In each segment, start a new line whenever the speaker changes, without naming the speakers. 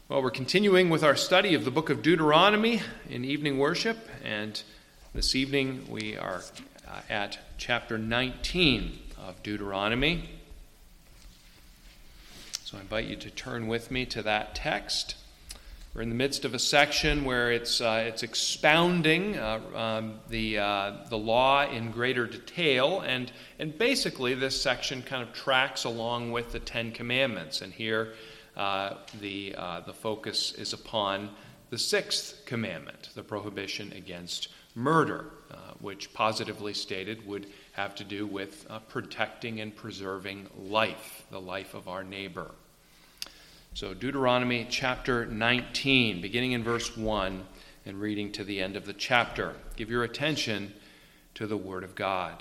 Well, we're continuing with our study of the book of Deuteronomy in evening worship, and this evening we are at chapter 19 of Deuteronomy. So I invite you to turn with me to that text. We're in the midst of a section where it's expounding the law in greater detail, and basically this section kind of tracks along with the Ten Commandments, and here the focus is upon the sixth commandment, the prohibition against murder, which positively stated would have to do with protecting and preserving life, the life of our neighbor. So Deuteronomy chapter 19, beginning in verse 1 and reading to the end of the chapter. Give your attention to the word of God.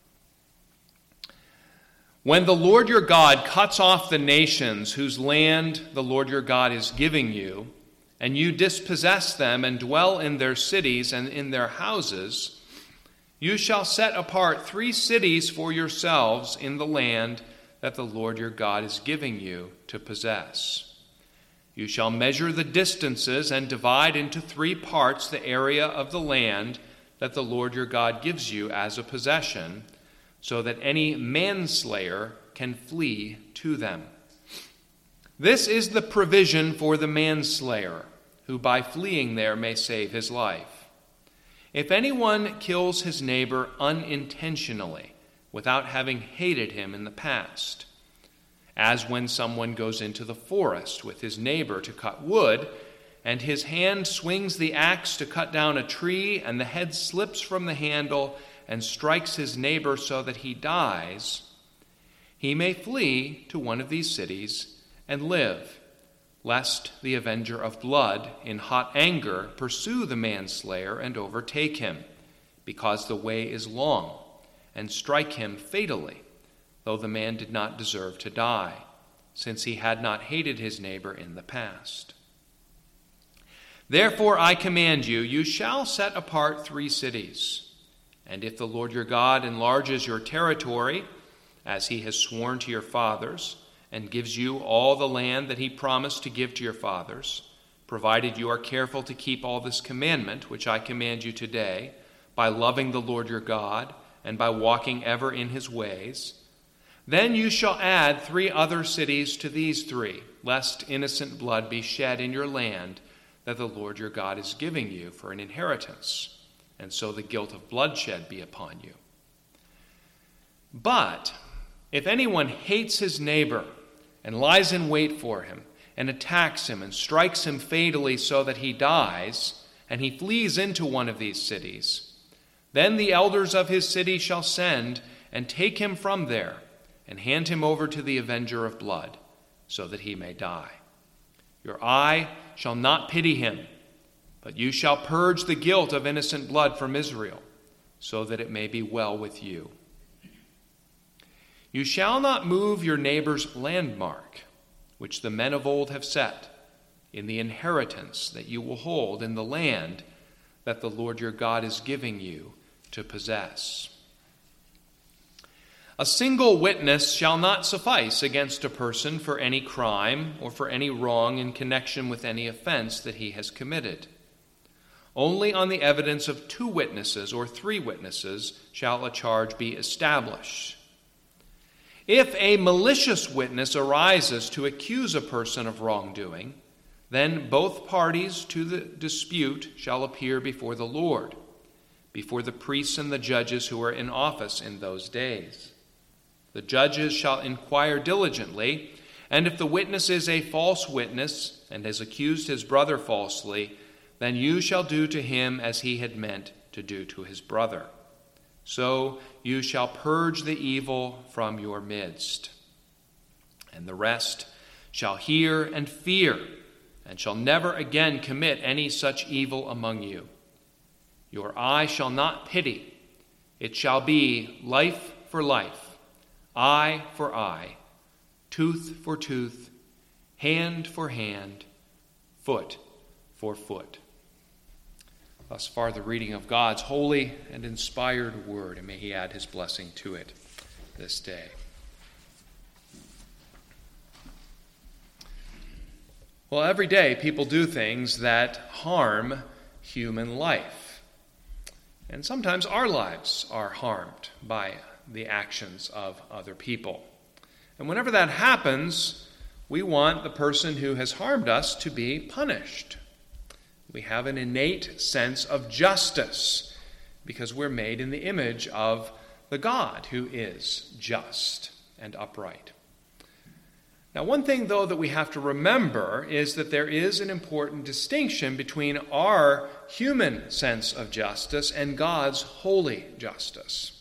When the Lord your God cuts off the nations whose land the Lord your God is giving you, and you dispossess them and dwell in their cities and in their houses, you shall set apart 3 cities for yourselves in the land that the Lord your God is giving you to possess. You shall measure the distances and divide into 3 parts the area of the land that the Lord your God gives you as a possession, so that any manslayer can flee to them. This is the provision for the manslayer, who by fleeing there may save his life. If anyone kills his neighbor unintentionally, without having hated him in the past, as when someone goes into the forest with his neighbor to cut wood, and his hand swings the axe to cut down a tree, and the head slips from the handle and strikes his neighbor so that he dies, he may flee to one of these cities and live, lest the avenger of blood in hot anger pursue the manslayer and overtake him, because the way is long, and strike him fatally, though the man did not deserve to die, since he had not hated his neighbor in the past. Therefore I command you, you shall set apart 3 cities. And if the Lord your God enlarges your territory, as he has sworn to your fathers, and gives you all the land that he promised to give to your fathers, provided you are careful to keep all this commandment, which I command you today, by loving the Lord your God, and by walking ever in his ways, then you shall add 3 other cities to these 3, lest innocent blood be shed in your land that the Lord your God is giving you for an inheritance, and so the guilt of bloodshed be upon you. But if anyone hates his neighbor and lies in wait for him and attacks him and strikes him fatally so that he dies, and he flees into one of these cities, then the elders of his city shall send and take him from there and hand him over to the avenger of blood so that he may die. Your eye shall not pity him, but you shall purge the guilt of innocent blood from Israel, so that it may be well with you. You shall not move your neighbor's landmark, which the men of old have set, in the inheritance that you will hold in the land that the Lord your God is giving you to possess. A single witness shall not suffice against a person for any crime or for any wrong in connection with any offense that he has committed. Only on the evidence of 2 witnesses or 3 witnesses shall a charge be established. If a malicious witness arises to accuse a person of wrongdoing, then both parties to the dispute shall appear before the Lord, before the priests and the judges who are in office in those days. The judges shall inquire diligently, and if the witness is a false witness and has accused his brother falsely, then you shall do to him as he had meant to do to his brother. So you shall purge the evil from your midst. And the rest shall hear and fear, and shall never again commit any such evil among you. Your eye shall not pity. It shall be life for life, eye for eye, tooth for tooth, hand for hand, foot for foot. Thus far the reading of God's holy and inspired word, and may he add his blessing to it this day. Well, every day people do things that harm human life. And sometimes our lives are harmed by the actions of other people. And whenever that happens, we want the person who has harmed us to be punished. We have an innate sense of justice because we're made in the image of the God who is just and upright. Now, one thing, though, that we have to remember is that there is an important distinction between our human sense of justice and God's holy justice.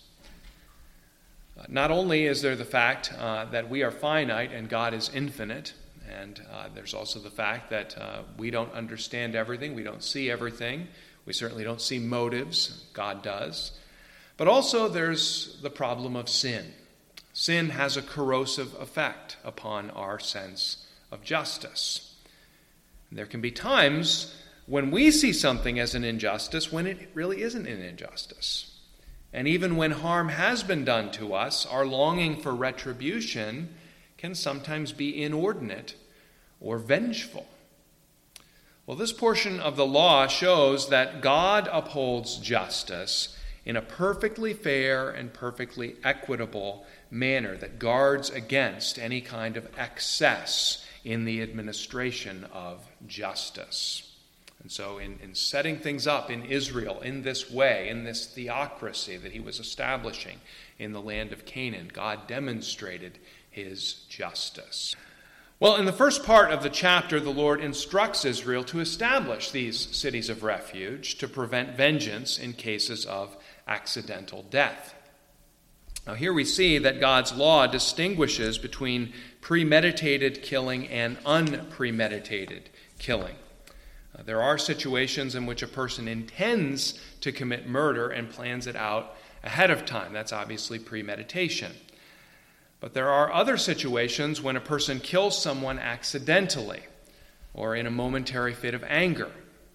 Not only is there the fact that we are finite and God is infinite, and there's also the fact that we don't understand everything, we don't see everything, we certainly don't see motives, God does. But also there's the problem of sin. Sin has a corrosive effect upon our sense of justice. And there can be times when we see something as an injustice when it really isn't an injustice. And even when harm has been done to us, our longing for retribution can sometimes be inordinate or vengeful. Well, this portion of the law shows that God upholds justice in a perfectly fair and perfectly equitable manner that guards against any kind of excess in the administration of justice. And so in setting things up in Israel in this way, in this theocracy that he was establishing in the land of Canaan, God demonstrated his justice. Well, in the first part of the chapter, the Lord instructs Israel to establish these cities of refuge to prevent vengeance in cases of accidental death. Now, here we see that God's law distinguishes between premeditated killing and unpremeditated killing. There are situations in which a person intends to commit murder and plans it out ahead of time. That's obviously premeditation. But there are other situations when a person kills someone accidentally or in a momentary fit of anger.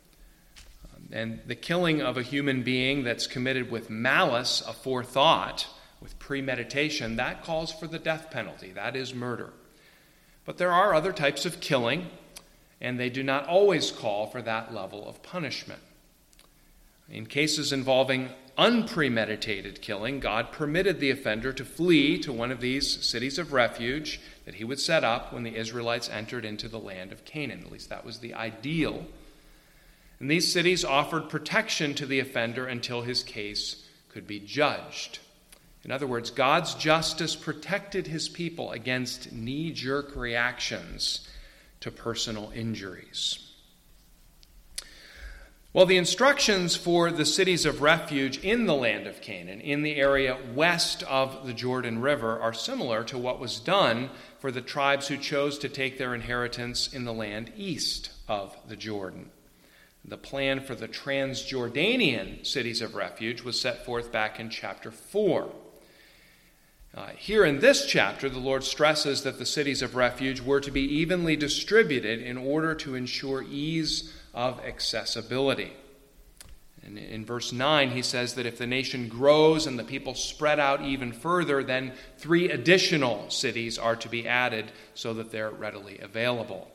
And the killing of a human being that's committed with malice aforethought, with premeditation, that calls for the death penalty. That is murder. But there are other types of killing, and they do not always call for that level of punishment. In cases involving unpremeditated killing, God permitted the offender to flee to one of these cities of refuge that he would set up when the Israelites entered into the land of Canaan. At least that was the ideal. And these cities offered protection to the offender until his case could be judged. In other words, God's justice protected his people against knee-jerk reactions to personal injuries. Well, the instructions for the cities of refuge in the land of Canaan, in the area west of the Jordan River, are similar to what was done for the tribes who chose to take their inheritance in the land east of the Jordan. The plan for the Transjordanian cities of refuge was set forth back in chapter 4. Here in this chapter, the Lord stresses that the cities of refuge were to be evenly distributed in order to ensure ease of accessibility. And in verse 9, he says that if the nation grows and the people spread out even further, then 3 additional cities are to be added so that they're readily available.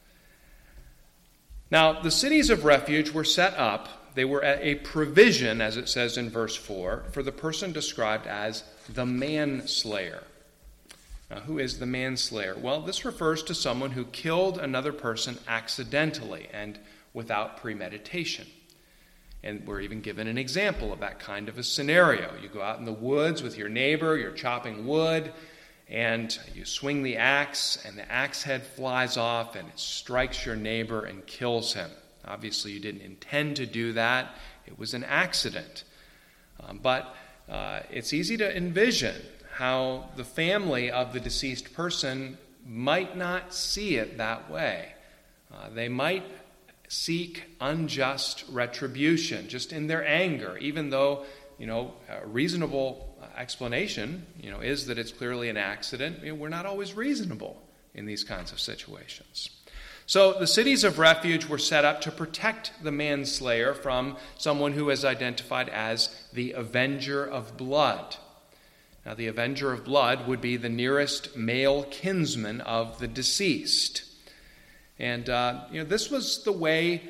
Now, the cities of refuge were set up. They were a provision, as it says in verse 4, for the person described as the manslayer. Now, who is the manslayer? Well, this refers to someone who killed another person accidentally and without premeditation. And we're even given an example of that kind of a scenario. You go out in the woods with your neighbor, you're chopping wood, and you swing the axe, and the axe head flies off, and it strikes your neighbor and kills him. Obviously, you didn't intend to do that. It was an accident. But it's easy to envision how the family of the deceased person might not see it that way. They might seek unjust retribution just in their anger, even though, a reasonable explanation, is that it's clearly an accident. We're not always reasonable in these kinds of situations. So the cities of refuge were set up to protect the manslayer from someone who is identified as the avenger of blood. Now, the avenger of blood would be the nearest male kinsman of the deceased. And this was the way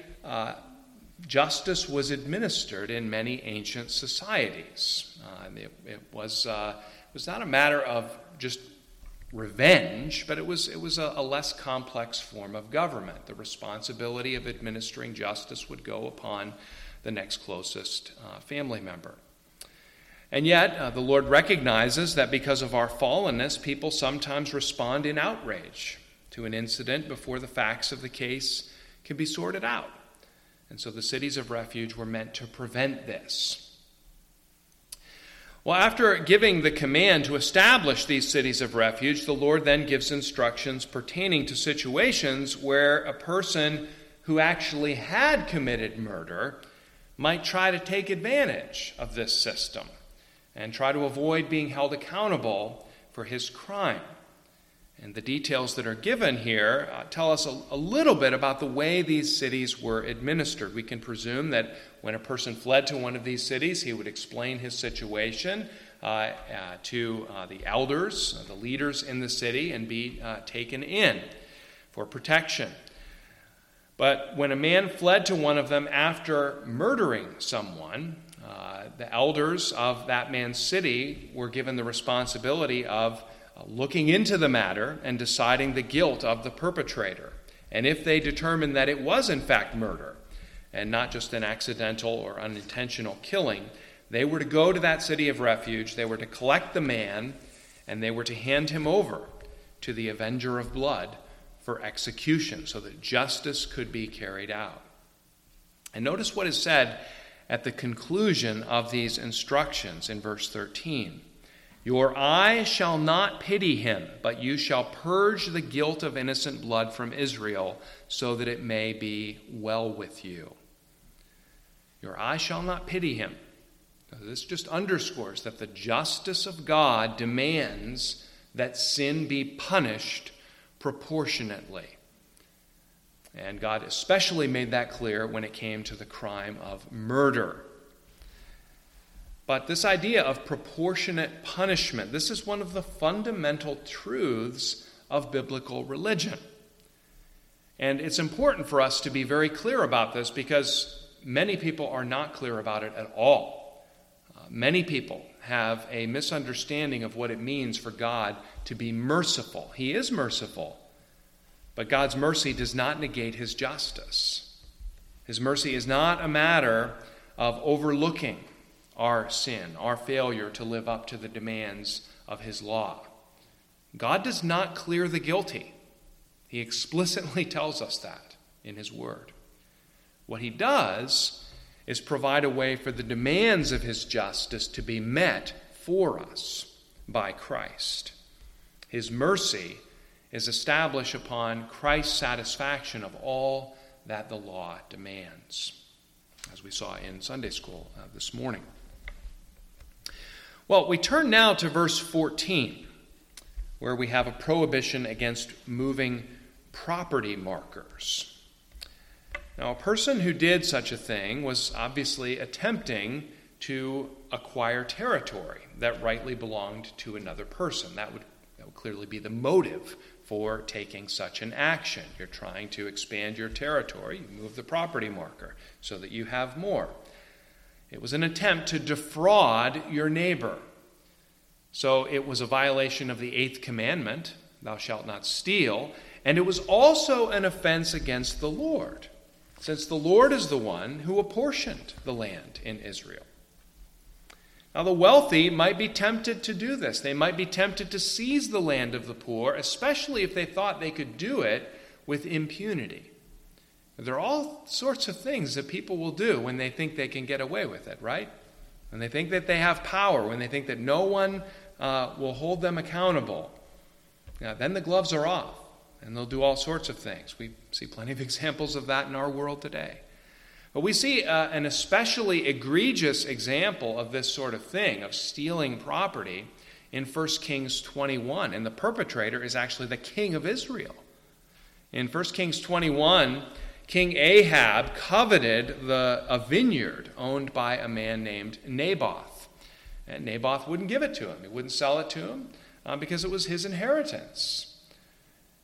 justice was administered in many ancient societies. It was not a matter of just revenge, but it was a less complex form of government. The responsibility of administering justice would go upon the next closest family member. And yet, the Lord recognizes that because of our fallenness, people sometimes respond in outrage to an incident before the facts of the case can be sorted out. And so the cities of refuge were meant to prevent this. Well, after giving the command to establish these cities of refuge, the Lord then gives instructions pertaining to situations where a person who actually had committed murder might try to take advantage of this system and try to avoid being held accountable for his crime. And the details that are given here tell us a little bit about the way these cities were administered. We can presume that when a person fled to one of these cities, he would explain his situation to the elders, the leaders in the city, and be taken in for protection. But when a man fled to one of them after murdering someone, the elders of that man's city were given the responsibility of looking into the matter and deciding the guilt of the perpetrator. And if they determined that it was in fact murder and not just an accidental or unintentional killing, they were to go to that city of refuge, they were to collect the man, and they were to hand him over to the avenger of blood for execution so that justice could be carried out. And notice what is said at the conclusion of these instructions in verse 13. Your eye shall not pity him, but you shall purge the guilt of innocent blood from Israel, so that it may be well with you. Your eye shall not pity him. Now, this just underscores that the justice of God demands that sin be punished proportionately. And God especially made that clear when it came to the crime of murder. But this idea of proportionate punishment, this is one of the fundamental truths of biblical religion. And it's important for us to be very clear about this because many people are not clear about it at all. Many people have a misunderstanding of what it means for God to be merciful. He is merciful, but God's mercy does not negate his justice. His mercy is not a matter of overlooking our sin, our failure to live up to the demands of his law. God does not clear the guilty. He explicitly tells us that in his word. What he does is provide a way for the demands of his justice to be met for us by Christ. His mercy is established upon Christ's satisfaction of all that the law demands, as we saw in Sunday school this morning. Well, we turn now to verse 14, where we have a prohibition against moving property markers. Now, a person who did such a thing was obviously attempting to acquire territory that rightly belonged to another person. That would clearly be the motive for taking such an action. You're trying to expand your territory. You move the property marker so that you have more. It was an attempt to defraud your neighbor. So it was a violation of the 8th commandment, thou shalt not steal, and it was also an offense against the Lord, since the Lord is the one who apportioned the land in Israel. Now, the wealthy might be tempted to do this. They might be tempted to seize the land of the poor, especially if they thought they could do it with impunity. There are all sorts of things that people will do when they think they can get away with it, right? When they think that they have power, when they think that no one will hold them accountable. Now, then the gloves are off, and they'll do all sorts of things. We see plenty of examples of that in our world today. But we see an especially egregious example of this sort of thing, of stealing property, in 1 Kings 21. And the perpetrator is actually the king of Israel. In 1 Kings 21, King Ahab coveted a vineyard owned by a man named Naboth. And Naboth wouldn't give it to him. He wouldn't sell it to him because it was his inheritance.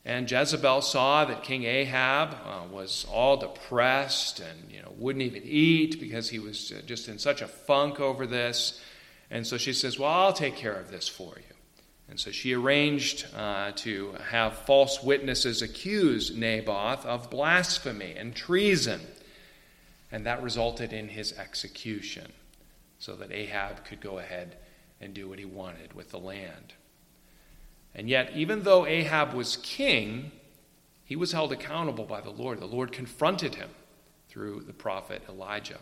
And Jezebel saw that King Ahab was all depressed and wouldn't even eat because he was just in such a funk over this. And so she says, well, I'll take care of this for you. And so she arranged to have false witnesses accuse Naboth of blasphemy and treason. And that resulted in his execution so that Ahab could go ahead and do what he wanted with the land. And yet, even though Ahab was king, he was held accountable by the Lord. The Lord confronted him through the prophet Elijah.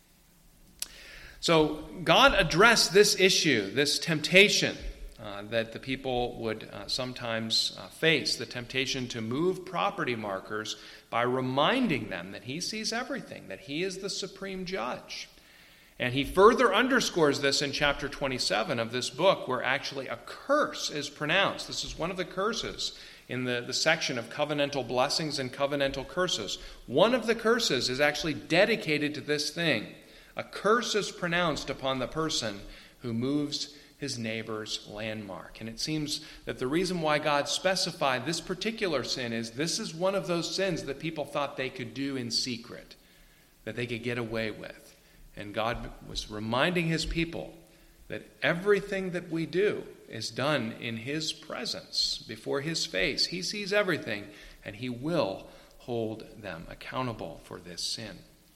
So God addressed this issue, this temptation that the people would sometimes face, the temptation to move property markers, by reminding them that he sees everything, that he is the supreme judge. And he further underscores this in chapter 27 of this book, where actually a curse is pronounced. This is one of the curses in the section of covenantal blessings and covenantal curses. One of the curses is actually dedicated to this thing. A curse is pronounced upon the person who moves his neighbor's landmark. And it seems that the reason why God specified this particular sin is this is one of those sins that people thought they could do in secret, that they could get away with. And God was reminding his people that everything that we do is done in his presence, before his face. He sees everything, and he will hold them accountable for this sin.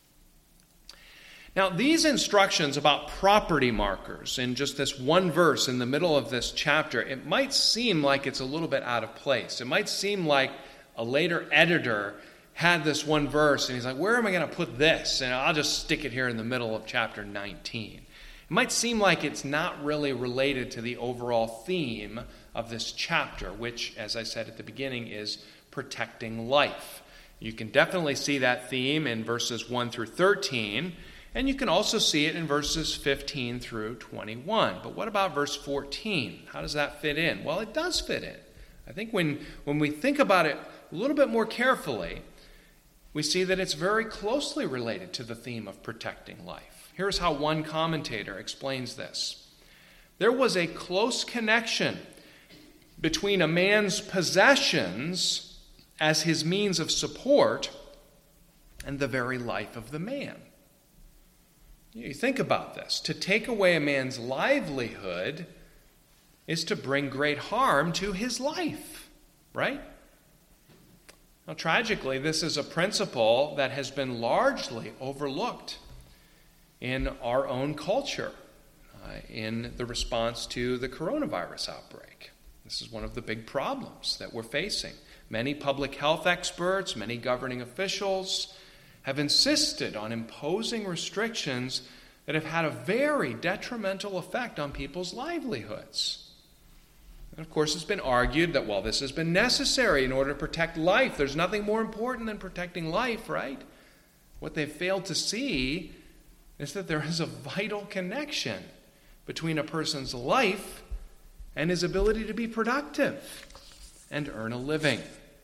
Now, these instructions about property markers in just this one verse in the middle of this chapter, it might seem like it's a little bit out of place. It might seem like a later editor had this one verse, and he's like, where am I going to put this? And I'll just stick it here in the middle of chapter 19. It might seem like it's not really related to the overall theme of this chapter, which, as I said at the beginning, is protecting life. You can definitely see that theme in verses 1 through 13, and you can also see it in verses 15 through 21. But what about verse 14? How does that fit in? Well, it does fit in. I think when we think about it a little bit more carefully, we see that it's very closely related to the theme of protecting life. Here's how one commentator explains this. There was a close connection between a man's possessions as his means of support and the very life of the man. You think about this. To take away a man's livelihood is to bring great harm to his life, right? Now, tragically, this is a principle that has been largely overlooked in our own culture in the response to the coronavirus outbreak. This is one of the big problems that we're facing. Many public health experts, many governing officials have insisted on imposing restrictions that have had a very detrimental effect on people's livelihoods. And of course, it's been argued that, well, this has been necessary in order to protect life. There's nothing more important than protecting life, right? What they've failed to see is that there is a vital connection between a person's life and his ability to be productive and earn a living.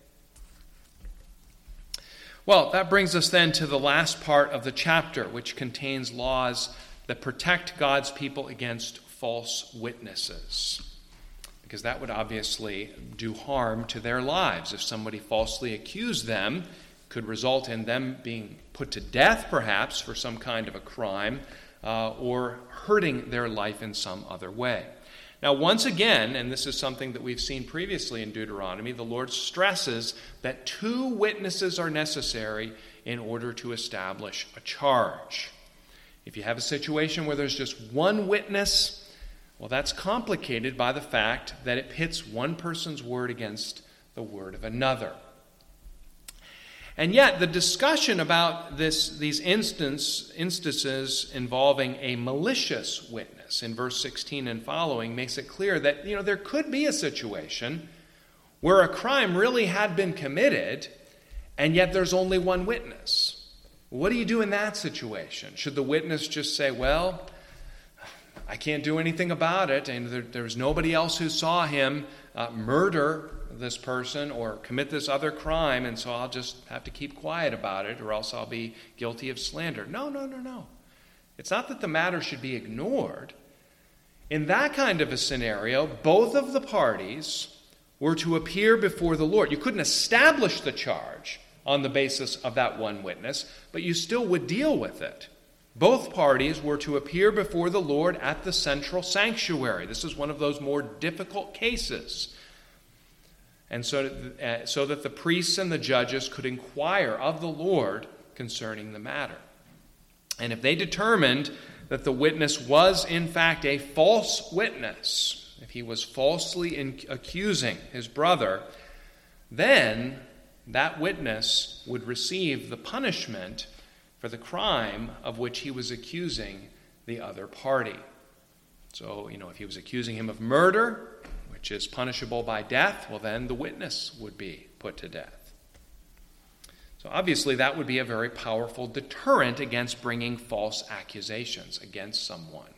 Well, that brings us then to the last part of the chapter, which contains laws that protect God's people against false witnesses. Because that would obviously do harm to their lives. If somebody falsely accused them, could result in them being put to death, perhaps, for some kind of a crime, or hurting their life in some other way. Now, once again, and this is something that we've seen previously in Deuteronomy, the Lord stresses that 2 witnesses are necessary in order to establish a charge. If you have a situation where there's just one witness, well, that's complicated by the fact that it pits one person's word against the word of another. And yet, the discussion about these instances involving a malicious witness in verse 16 and following makes it clear that, there could be a situation where a crime really had been committed, and yet there's only one witness. What do you do in that situation? Should the witness just say, well, I can't do anything about it, and there's nobody else who saw him murder this person or commit this other crime, and so I'll just have to keep quiet about it, or else I'll be guilty of slander. No. It's not that the matter should be ignored. In that kind of a scenario, both of the parties were to appear before the Lord. You couldn't establish the charge on the basis of that one witness, but you still would deal with it. Both parties were to appear before the Lord at the central sanctuary. This is one of those more difficult cases. And so that the priests and the judges could inquire of the Lord concerning the matter. And if they determined that the witness was in fact a false witness, if he was falsely accusing his brother, then that witness would receive the punishment for the crime of which he was accusing the other party. So, if he was accusing him of murder, which is punishable by death, well, then the witness would be put to death. So obviously that would be a very powerful deterrent against bringing false accusations against someone.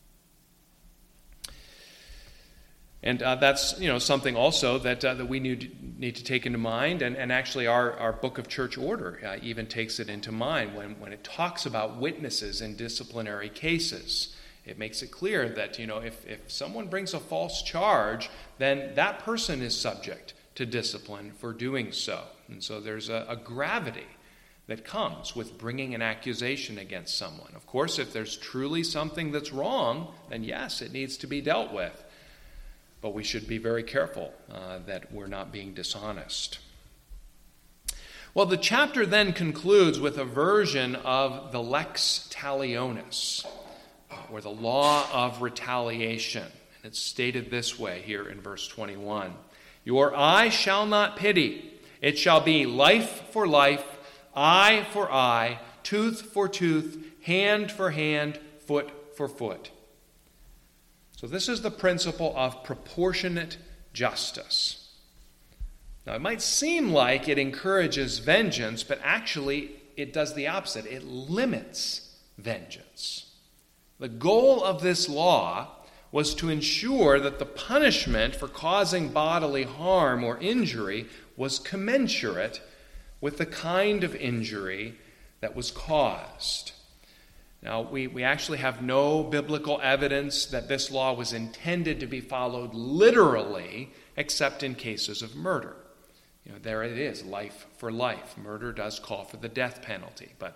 And that's something also that we need to take into mind, and actually our Book of Church Order even takes it into mind when it talks about witnesses in disciplinary cases. It makes it clear that if someone brings a false charge, then that person is subject to discipline for doing so. And so there's a gravity that comes with bringing an accusation against someone. Of course, if there's truly something that's wrong, then yes, it needs to be dealt with. But we should be very careful that we're not being dishonest. Well, the chapter then concludes with a version of the lex talionis, or the law of retaliation. And it's stated this way here in verse 21. Your eye shall not pity. It shall be life for life, eye for eye, tooth for tooth, hand for hand, foot for foot. So this is the principle of proportionate justice. Now, it might seem like it encourages vengeance, but actually it does the opposite. It limits vengeance. The goal of this law was to ensure that the punishment for causing bodily harm or injury was commensurate with the kind of injury that was caused. Now, we actually have no biblical evidence that this law was intended to be followed literally, except in cases of murder. There it is, life for life. Murder does call for the death penalty, but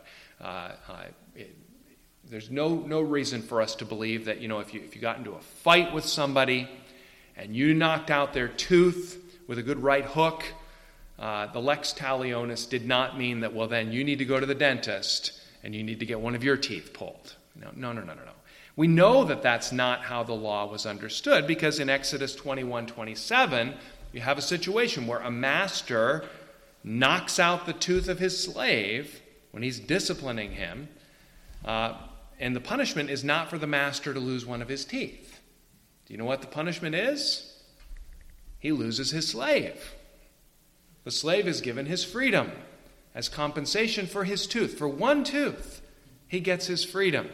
there's no reason for us to believe that, if you got into a fight with somebody and you knocked out their tooth with a good right hook, the lex talionis did not mean that, well, then you need to go to the dentist and you need to get one of your teeth pulled. No. We know that that's not how the law was understood, because in Exodus 21:27, you have a situation where a master knocks out the tooth of his slave when he's disciplining him, and the punishment is not for the master to lose one of his teeth. Do you know what the punishment is? He loses his slave. The slave is given his freedom as compensation for his tooth. For one tooth, he gets his freedom.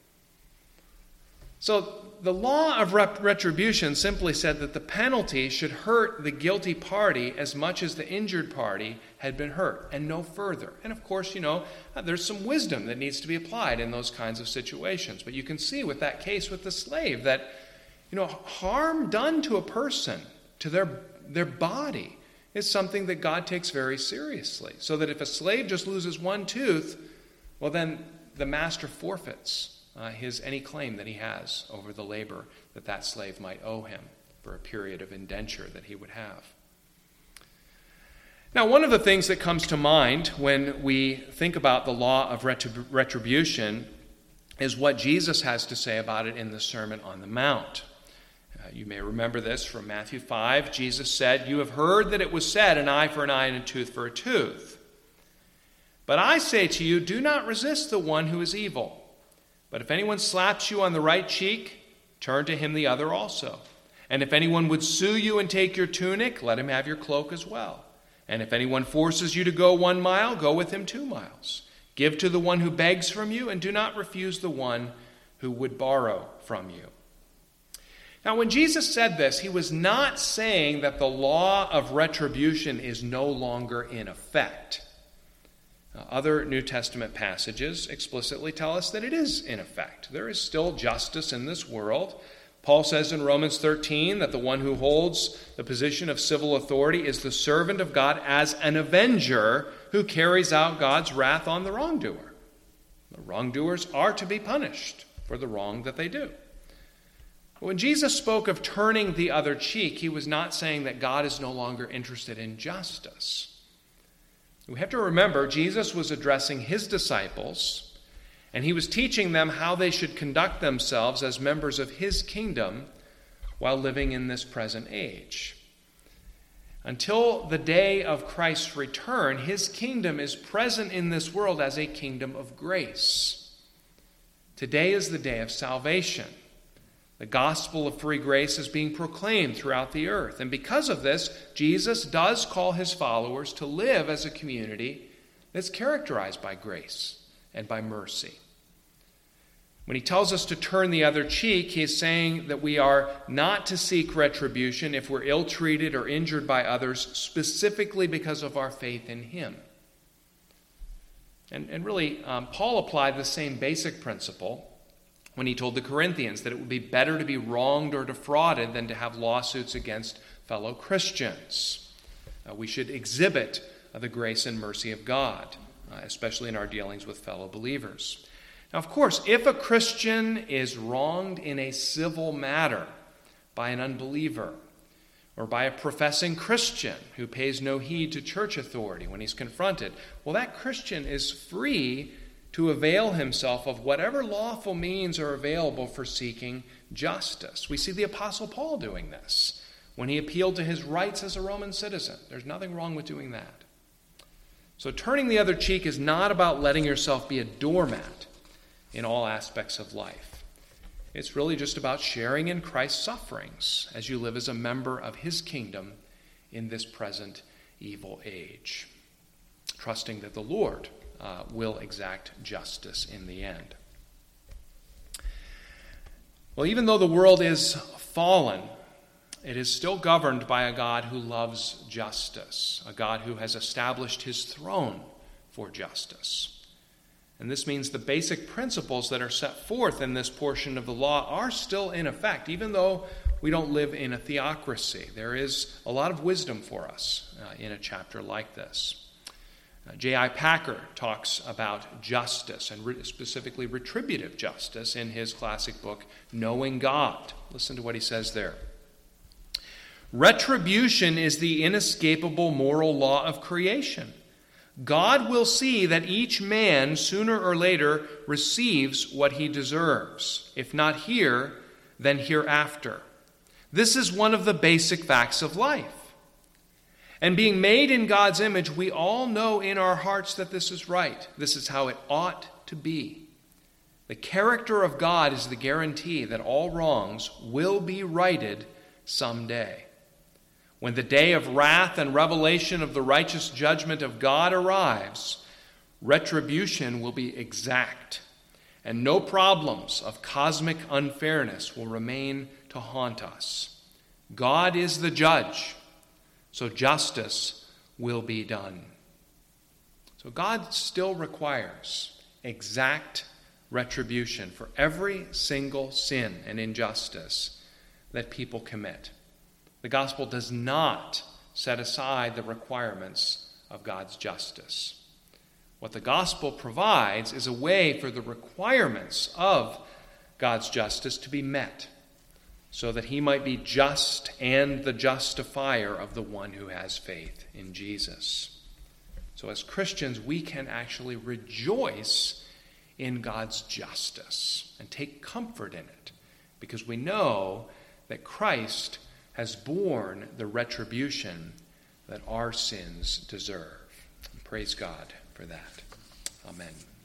So the law of retribution simply said that the penalty should hurt the guilty party as much as the injured party had been hurt, and no further. And of course, there's some wisdom that needs to be applied in those kinds of situations. But you can see with that case with the slave that, harm done to a person, to their body, is something that God takes very seriously. So that if a slave just loses one tooth, well, then the master forfeits any claim that he has over the labor that slave might owe him for a period of indenture that he would have. Now, one of the things that comes to mind when we think about the law of retribution is what Jesus has to say about it in the Sermon on the Mount. You may remember this from Matthew 5. Jesus said, "You have heard that it was said, an eye for an eye and a tooth for a tooth. But I say to you, do not resist the one who is evil. But if anyone slaps you on the right cheek, turn to him the other also. And if anyone would sue you and take your tunic, let him have your cloak as well. And if anyone forces you to go 1 mile, go with him 2 miles. Give to the one who begs from you, and do not refuse the one who would borrow from you." Now, when Jesus said this, he was not saying that the law of retribution is no longer in effect. Other New Testament passages explicitly tell us that it is in effect. There is still justice in this world. Paul says in Romans 13 that the one who holds the position of civil authority is the servant of God as an avenger who carries out God's wrath on the wrongdoer. The wrongdoers are to be punished for the wrong that they do. When Jesus spoke of turning the other cheek, he was not saying that God is no longer interested in justice. We have to remember Jesus was addressing his disciples, and he was teaching them how they should conduct themselves as members of his kingdom while living in this present age. Until the day of Christ's return, his kingdom is present in this world as a kingdom of grace. Today is the day of salvation. The gospel of free grace is being proclaimed throughout the earth. And because of this, Jesus does call his followers to live as a community that's characterized by grace and by mercy. When he tells us to turn the other cheek, he is saying that we are not to seek retribution if we're ill-treated or injured by others, specifically because of our faith in him. And really, Paul applied the same basic principle when he told the Corinthians that it would be better to be wronged or defrauded than to have lawsuits against fellow Christians. We should exhibit the grace and mercy of God, especially in our dealings with fellow believers. Now, of course, if a Christian is wronged in a civil matter by an unbeliever or by a professing Christian who pays no heed to church authority when he's confronted, well, that Christian is free to avail himself of whatever lawful means are available for seeking justice. We see the Apostle Paul doing this when he appealed to his rights as a Roman citizen. There's nothing wrong with doing that. So turning the other cheek is not about letting yourself be a doormat in all aspects of life. It's really just about sharing in Christ's sufferings as you live as a member of his kingdom in this present evil age, trusting that the Lord will exact justice in the end. Well, even though the world is fallen, it is still governed by a God who loves justice, a God who has established his throne for justice. And this means the basic principles that are set forth in this portion of the law are still in effect, even though we don't live in a theocracy. There is a lot of wisdom for us in a chapter like this. J.I. Packer talks about justice, and specifically retributive justice, in his classic book, Knowing God. Listen to what he says there. Retribution is the inescapable moral law of creation. God will see that each man, sooner or later, receives what he deserves. If not here, then hereafter. This is one of the basic facts of life. And being made in God's image, we all know in our hearts that this is right. This is how it ought to be. The character of God is the guarantee that all wrongs will be righted someday. When the day of wrath and revelation of the righteous judgment of God arrives, retribution will be exact, and no problems of cosmic unfairness will remain to haunt us. God is the judge, so justice will be done. So God still requires exact retribution for every single sin and injustice that people commit. The gospel does not set aside the requirements of God's justice. What the gospel provides is a way for the requirements of God's justice to be met, so that he might be just and the justifier of the one who has faith in Jesus. So as Christians, we can actually rejoice in God's justice and take comfort in it, because we know that Christ has borne the retribution that our sins deserve. And praise God for that. Amen.